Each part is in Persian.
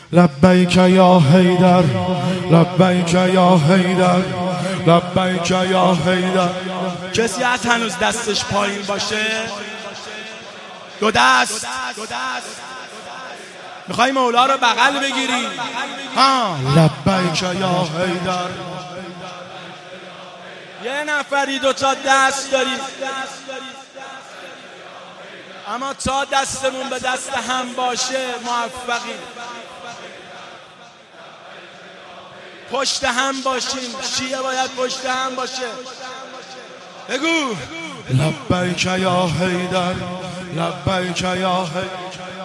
لبیک یا حیدر، لبیک یا حیدر، لبیک یا حیدر. کسی از هنوز دستش پایین باشه؟ دو دست. میخوای مولا رو بغل بگیری؟ ها لبیک یا حیدر. یه نفری دو تا دست داری، اما تا دستمون به دست هم باشه موفقی. پشت هم باشیم. شیعه باید پشت هم باشه. بگو لبیک یا حیدر، لبیک یا حیدر.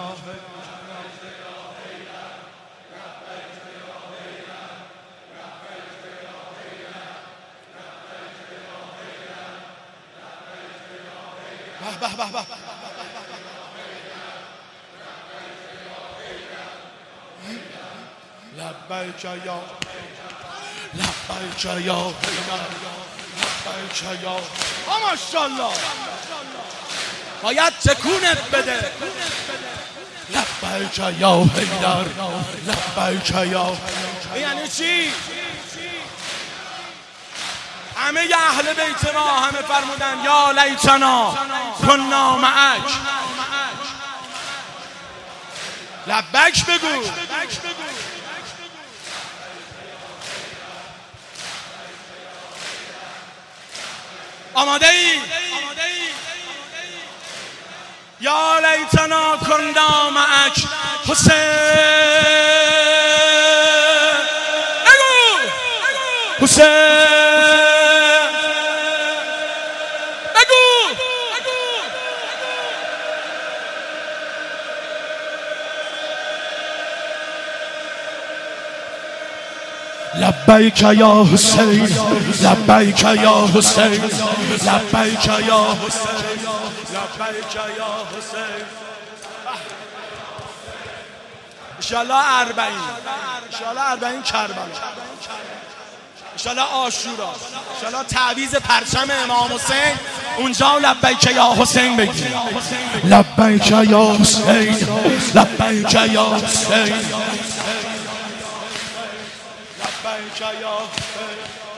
لبیک یا لبیک یا حیدر، لبیک یا. ماشاءالله باید تکونت بده. لبیک یا حیدر، لبیک یا. یعنی چی؟ همه اهل بیت ما همه فرمودن یا لیتنا کنا معک. لبیک بگو. آماده ای؟ یا لیتنا کنا معک حسین. بگو حسین. لبیک یا حسین، لبیک یا حسین، لبیک یا حسین، لبیک یا حسین. انشالله 40، انشالله 40 کربلا، انشالله عاشورا، انشالله تعویض پرچم امام حسین اونجا لبیک یا حسین بگی. لبیک یا حسین، لبیک یا حسین، لبیک یا حسین.